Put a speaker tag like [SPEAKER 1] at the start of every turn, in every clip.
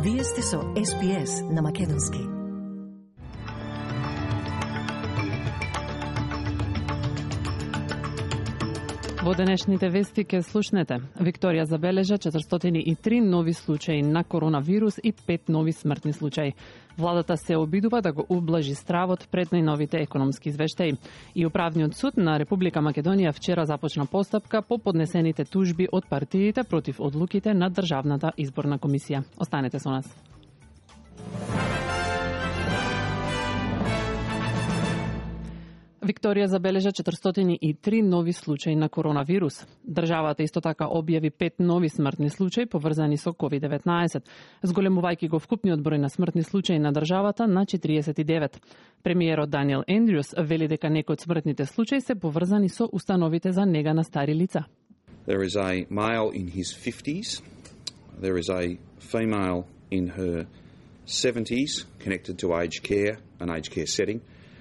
[SPEAKER 1] Вие сте со SPS на Македонски.
[SPEAKER 2] Во денешните вести ке слушнете. Викторија забележа 403 нови случаи на коронавирус и 5 нови смртни случаи. Владата се обидува да го ублажи стравот пред најновите економски извештаи. И Управниот суд на Република Македонија вчера започна постапка по поднесените тужби од партиите против одлуките на Државната изборна комисија. Останете со нас. Викторија забележа 403 нови случаи на коронавирус. Државата исто така објави 5 нови смртни случаи поврзани со COVID-19, зголемувајќи го вкупниот број на смртни случаи на државата на 49. Премиерот Даниел Ендрюс вели дека некои од смртните случаи се поврзани со установите за нега на стари лица.
[SPEAKER 3] There is a male in his 50s. There is a female in her 70s connected to aged care, an aged care setting.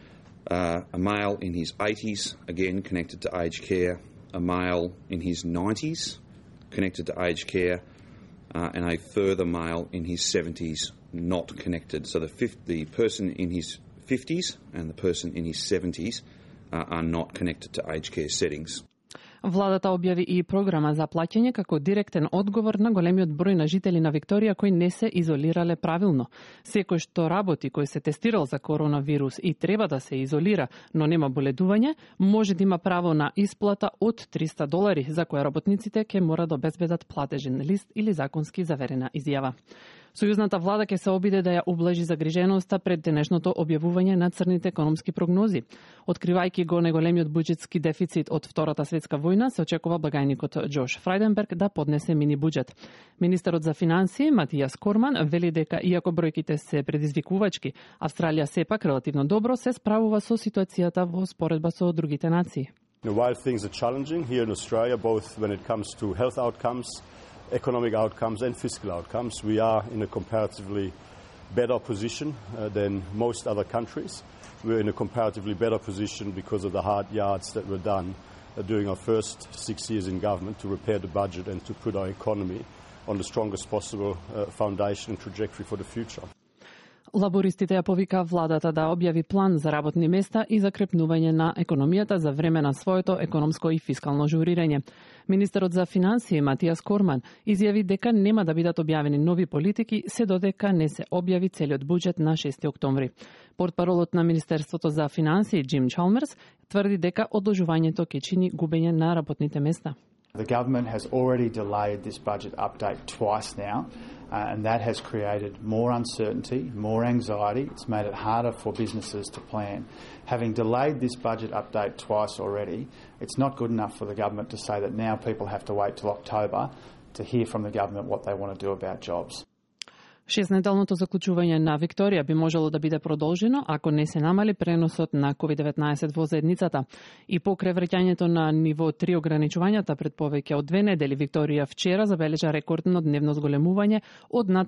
[SPEAKER 3] A male in his 80s, again connected to aged care, a male in his 90s connected to aged care, and a further male in his 70s not connected. So the person in his 50s and the person in his 70s are not connected to aged care settings.
[SPEAKER 2] Владата објави и програма за плаќање како директен одговор на големиот број на жители на Викторија кои не се изолирале правилно. Секој што работи кој се тестирал за коронавирус и треба да се изолира, но нема боледување, може да има право на исплата од $300, за која работниците ќе мора да обезбедат платежен лист или законски заверена изјава. Сојузната влада ќе се обиде да ја ублажи загриженоста пред денешното објавување на црните економски прогнози. Откривајќи го неголемиот буџетски дефицит од Втората светска војна, се очекува благајникот Джош Фрајденберг да поднесе мини буџет. Министерот за финансии Матијас Корман вели дека иако бројките се предизвикувачки, Австралија сепак релативно добро се справува со ситуацијата во споредба со другите нации.
[SPEAKER 4] While things are challenging here in Australia, both when it comes to health outcomes, economic outcomes and fiscal outcomes, we are in a comparatively better position than most other countries. We're in a comparatively better position because of the hard yards that were done during our first 6 years in government to repair the budget and to put our economy on the strongest possible foundation and trajectory for the future.
[SPEAKER 2] Лабористите ја повика владата да објави план за работни места и закрепнување на економијата за време на своето економско и фискално журирање. Министерот за финансии Матијас Корман изјави дека нема да бидат објавени нови политики се додека не се објави целиот буџет на 6 октомври. Портпаролот на Министерството за финансии Джим Чалмерс тврди дека одложувањето ќе чини губење на работните места.
[SPEAKER 5] The government has already delayed this budget update twice now, and that has created more uncertainty, more anxiety. It's made it harder for businesses to plan. Having delayed this budget update twice already, it's not good enough for the government to say that now people have to wait till October to hear from the government what they want to do about jobs.
[SPEAKER 2] 6-неделното заклучување на Викторија би можело да биде продолжено ако не се намали преносот на COVID-19 во заедницата. И покрај враќањето на ниво 3 ограничувањата пред повеќе од 2 недели, Викторија вчера забележа рекордно дневно зголемување од над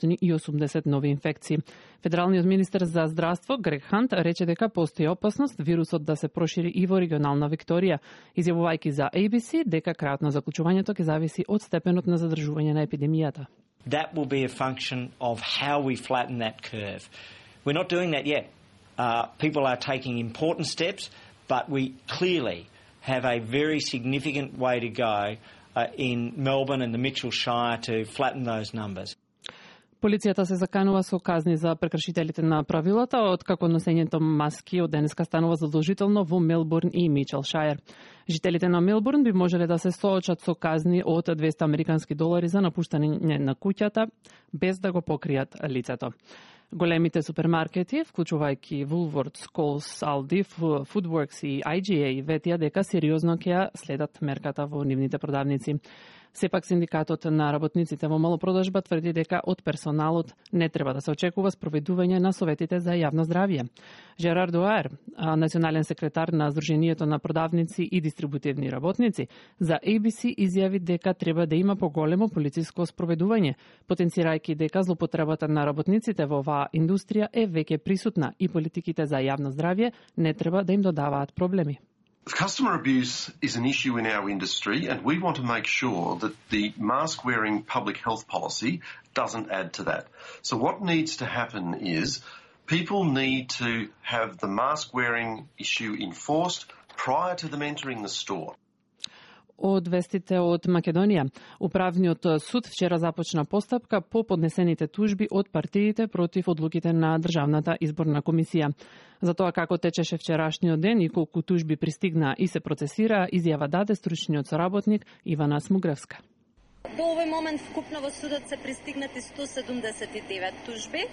[SPEAKER 2] 480 нови инфекции. Федералниот министер за здравство Грег Хант рече дека постои опасност вирусот да се прошири и во регионална Викторија, изјавувајќи за ABC дека крајот на заклучувањето ќе зависи од степенот на задржување на епидемијата.
[SPEAKER 6] That will be a function of how we flatten that curve. We're not doing that yet. People are taking important steps, but we clearly have a very significant way to go in Melbourne and the Mitchell Shire to flatten those numbers.
[SPEAKER 2] Полицијата се заканува со казни за прекршителите на правилата, откако носењето маски од денеска станува задолжително во Мелбурн и Мичелшајер. Жителите на Мелбурн би можеле да се соочат со казни од $200 за напуштање на куќата без да го покријат лицето. Големите супермаркети, вклучувајќи Woolworths, Coles, Aldi, Foodworks и IGA, ветија дека сериозно ќе ја следат мерката во нивните продавници. Сепак синдикатот на работниците во малопродажба тврди дека од персоналот не треба да се очекува спроведување на советите за јавно здравје. Жерар Дуаер, национален секретар на Сдруженијето на продавници и дистрибутивни работници, за ABC изјави дека треба да има поголемо полициско спроведување, потенцирајќи дека злопотребата на работниците во оваа индустрија е веќе присутна и политиките за јавно здравје не треба да им додаваат проблеми.
[SPEAKER 7] Customer abuse is an issue in our industry, and we want to make sure that the mask-wearing public health policy doesn't add to that. So what needs to happen is people need to have the mask-wearing issue enforced prior to them entering the store.
[SPEAKER 2] Од вестите од Македонија, Управниот суд вчера започна постапка по поднесените тужби од партиите против одлуките на Државната изборна комисија. За тоа како течеше вчерашниот ден и колку тужби пристигнаа и се процесираа, изјава даде стручниот соработник Ивана Смугревска.
[SPEAKER 8] До овој момент вкупно во судот се пристигнати 179 тужби,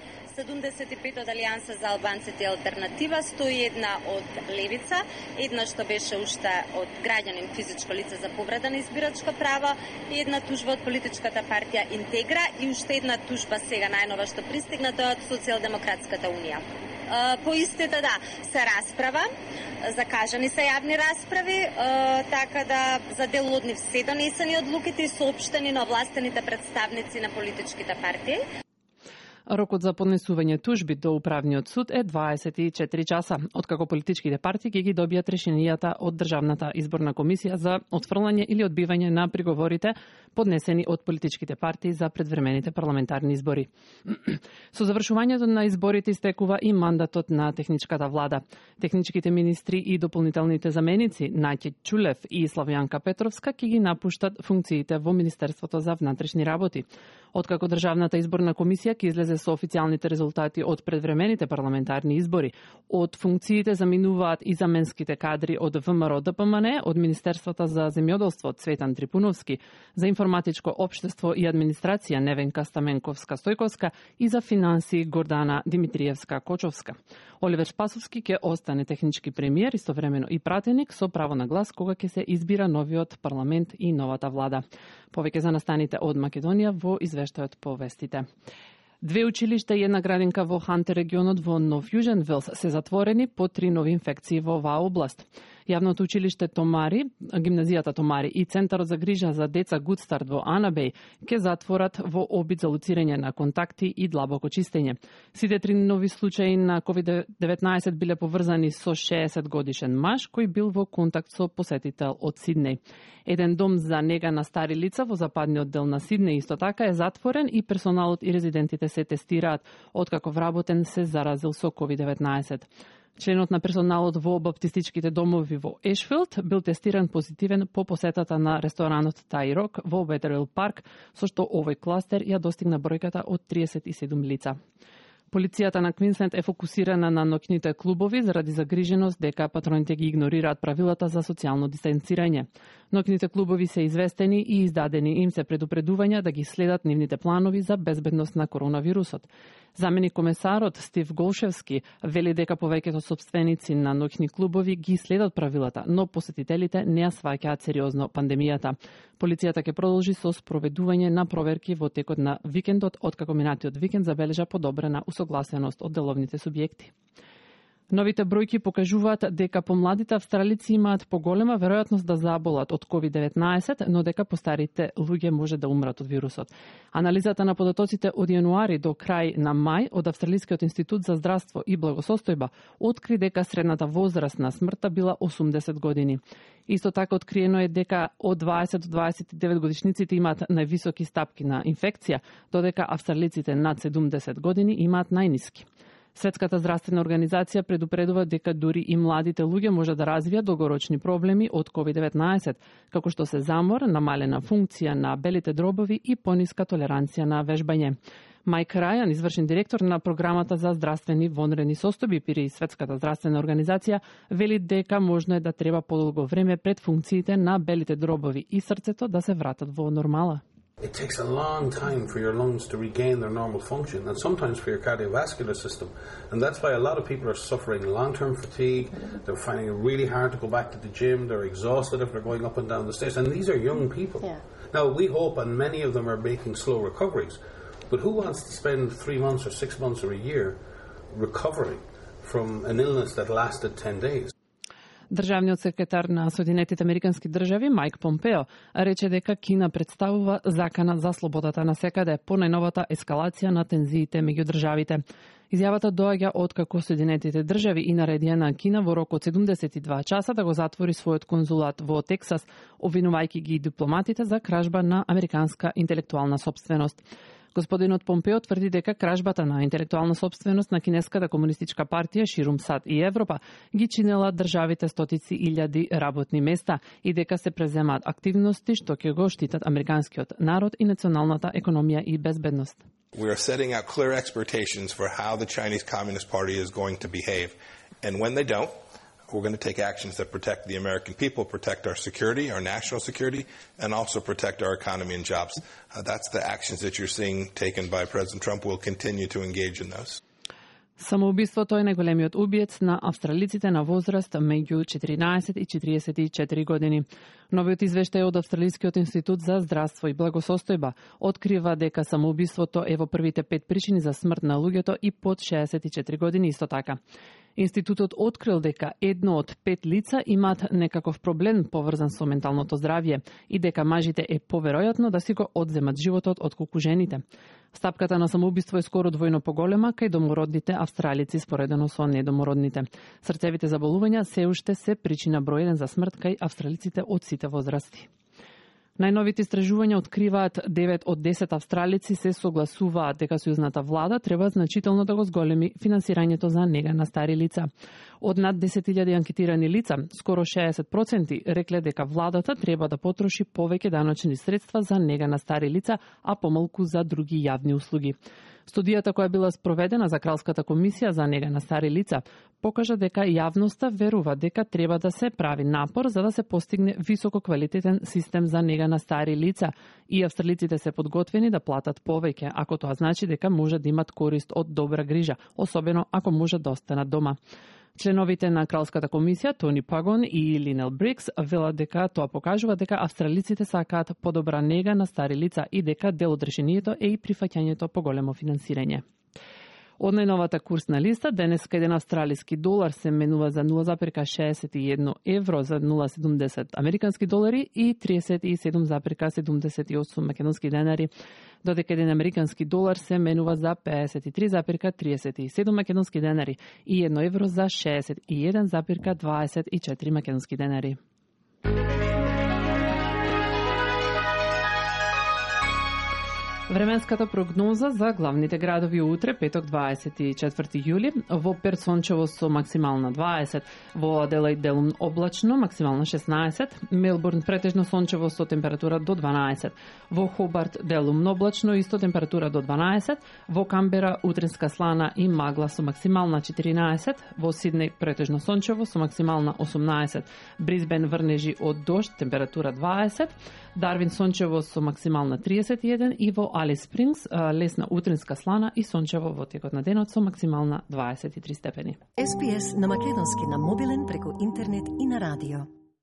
[SPEAKER 8] 75 од Алијанса за албанците и алтернатива, 101 од Левица, една што беше уште од граѓанин физичко лице за повреда на избирачко право, и една тужба од политичката партија Интегра и уште една тужба сега најнова што пристигната од Социјалдемократската унија. По истите, да, се расправа, закажани се јавни расправи, така да за дел од нив се донесени одлуките и соопштени на овластените представници на политичките партии.
[SPEAKER 2] Рокот за поднесување тужби до Управниот суд е 24 часа, откако политичките партии ги добијат решенијата од Државната изборна комисија за отфрлање или одбивање на приговорите поднесени од политичките партии за предвремените парламентарни избори. Со завршувањето на изборите истекува и мандатот на техничката влада. Техничките министри и дополнителните заменици Наќе Чулев и Славјанка Петровска ќе ги напуштат функциите во Министерството за внатрешни работи. Откако Државната изборна комисија ќе излезе со официјалните резултати од предвремените парламентарни избори, од функциите заминуваат и заменските кадри од ВМРО ДПМН, од Министерството за земјоделство Цветан Трипуновски, за информатичко општество и администрација Невенка Стаменковска-Стојковска и за финансии Гордана Димитриевска-Кочовска. Оливер Спасовски ќе остане технички премиер, истовремено и пратеник со право на глас кога ќе се избира новиот парламент и новата влада. Повеќе за настаните од Македонија во извештајот по вестите. 2 училишта и една градинка во Хантер регионот во Нов Јужен Велс се затворени по 3 нови инфекции во оваа област. Јавното училиште Томари, гимназијата Томари и Центарот за грижа за деца Гудстарт во Анабеј ќе затворат во обид за луцирање на контакти и длабоко чистење. Сите 3 нови случаи на COVID-19 биле поврзани со 60 годишен маж кој бил во контакт со посетител од Сиднеј. Еден дом за нега на стари лица во западниот дел на Сиднеј исто така е затворен и персоналот и резидентите се тестираат откако вработен се заразил со COVID-19. Членот на персоналот во баптистичките домови во Ешфилд бил тестиран позитивен по посетата на ресторанот Тајрок во Ветерил парк, со што овој кластер ја достигна бројката од 37 лица. Полицијата на Квинсленд е фокусирана на ноќните клубови заради загриженост дека патроните ги игнорираат правилата за социјално дистанцирање. Ноќните клубови се известени и издадени им се предупредувања да ги следат нивните планови за безбедност на коронавирусот. Заменик комесарот Стив Голшевски вели дека повеќето сопственици на ноќни клубови ги следат правилата, но посетителите не ја сваќаат сериозно пандемијата. Полицијата ќе продолжи со спроведување на проверки во текот на викендот, откако минатиот викенд забележа подобрена усогласеност од деловните субјекти. Новите бројки покажуваат дека помладите австралици имаат поголема веројатност да заболат од COVID-19, но дека постарите луѓе може да умрат од вирусот. Анализата на податоците од јануари до крај на мај од Австралискиот институт за здравство и благосостојба откри дека средната возраст на смртта била 80 години. Исто така откриено е дека од 20 до 29 годишниците имаат највисоки стапки на инфекција, додека австралиците над 70 години имаат најниски. Светската здравствена организација предупредува дека дури и младите луѓе може да развијат долгорочни проблеми од COVID-19, како што се замор, намалена функција на белите дробови и пониска толеранција на вежбање. Майк Рајан, извршен директор на програмата за здравствени вонредни состојби при Светската здравствена организација, вели дека можно е да треба подолго време пред функциите на белите дробови и срцето да се вратат во нормала.
[SPEAKER 9] It takes a long time for your lungs to regain their normal function and sometimes for your cardiovascular system. And that's why a lot of people are suffering long-term fatigue. They're finding it really hard to go back to the gym. They're exhausted if they're going up and down the stairs. And these are young people. Yeah. Now, we hope, and many of them are making slow recoveries, but who wants to spend 3 months or 6 months or a year recovering from an illness that lasted 10 days?
[SPEAKER 2] Државниот секретар на Соединетите Американски држави Мајк Помпео рече дека Кина представува закана за слободата на секаде по најновата ескалација на тензиите меѓу државите. Изјавата доаѓа откако Соединетите држави и наредија на Кина во рок од 72 часа да го затвори својот конзулат во Тексас, обвинувајќи ги дипломатите за кражба на американска интелектуална сопственост. Господинот Помпео тврди дека кражбата на интелектуална сопственост на Кинеската комунистичка партија ширум САД и Европа ги чинела државите стотици илјади работни места и дека се преземаат активности што ќе го штитат американскиот народ и националната економија и безбедност.
[SPEAKER 10] We are setting out clear expectations for how the Chinese Communist Party is going to behave. And when they don't, we're going to take actions that protect the American people, protect our security, our national security, and also protect our economy and jobs. That's the actions that you're seeing taken by President Trump. We'll continue to engage in those.
[SPEAKER 2] Самоубиството е најголемиот убиец на австралиците на возраст меѓу 14 и 44 години. Новиот извештај од Австралискиот институт за здравство и благосостојба открива дека самоубиството е во првите 5 причини за смрт на луѓето и под 64 години исто така. Институтот открил дека 1 од 5 лица имаат некаков проблем поврзан со менталното здравје и дека мажите е поверојатно да си го одземат животот отколку жените. Стапката на самоубиство е скоро двојно поголема кај домородните австралици споредено со недомородните. Срцевите заболувања се уште се причина број 1 за смрт кај австралиците од сите возрасти. Најновите истражувања откриваат 9 од 10 австралици се согласуваат дека сојузната влада треба значително да го зголеми финансирањето за нега на стари лица. Од над 10.000 анкетирани лица, скоро 60% рекле дека владата треба да потроши повеќе даночни средства за нега на стари лица, а помалку за други јавни услуги. Студијата која била спроведена за Кралската комисија за нега на стари лица покажа дека јавноста верува дека треба да се прави напор за да се постигне висококвалитетен систем за нега на стари лица и австралиците се подготвени да платат повеќе, ако тоа значи дека може да имат корист од добра грижа, особено ако може да останат дома. Членовите на Кралската комисија, Тони Пагон и Линел Брикс, велат дека тоа покажува дека австралиците сакаат подобра нега на стари лица и дека дел од решението е и прифаќањето по големо финансирање. Од најновата курсна листа, денеска еден австралиски долар се менува за 0,61 евро за 0,70 американски долари и 37,78 македонски денари, додека еден американски долар се менува за 53,37 македонски денари и 1 евро за 61,24 македонски денари. Временската прогноза за главните градови утре, петок 24 јули, во Перт сончево со максимална 20, во Аделаид делум облачно, максимална 16, Мелбурн претежно сончево со температура до 12, во Хобарт делумно облачно, исто температура до 12, во Камбера утринска слана и магла со максимална 14, во Сиднеј претежно сончево со максимална 18, Брисбен врнежи од дожд, температура 20, Дарвин сончево со максимална 31 и во Алис Спрингс лесна утринска слана и сончево во текот на денот со максимална 23 степени.
[SPEAKER 1] SPS на македонски на мобилен преку интернет и на радио.